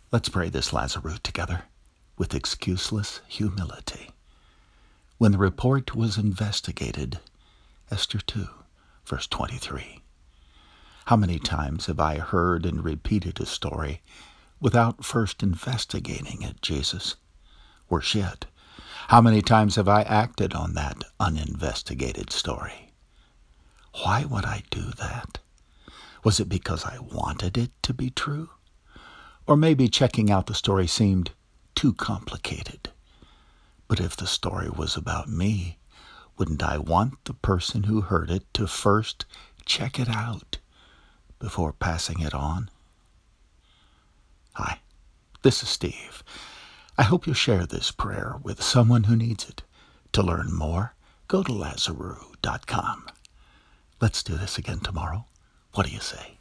Let's pray this Lazarus together with excuseless humility. When the report was investigated, Esther 2, verse 23. How many times have I heard and repeated a story without first investigating it, Jesus? Worse yet, how many times have I acted on that uninvestigated story? Why would I do that? Was it because I wanted it to be true? Or maybe checking out the story seemed too complicated. But if the story was about me, wouldn't I want the person who heard it to first check it out before passing it on? Hi, this is Steve. I hope you'll share this prayer with someone who needs it. To learn more, go to Lazarus.com. Let's do this again tomorrow. What do you say?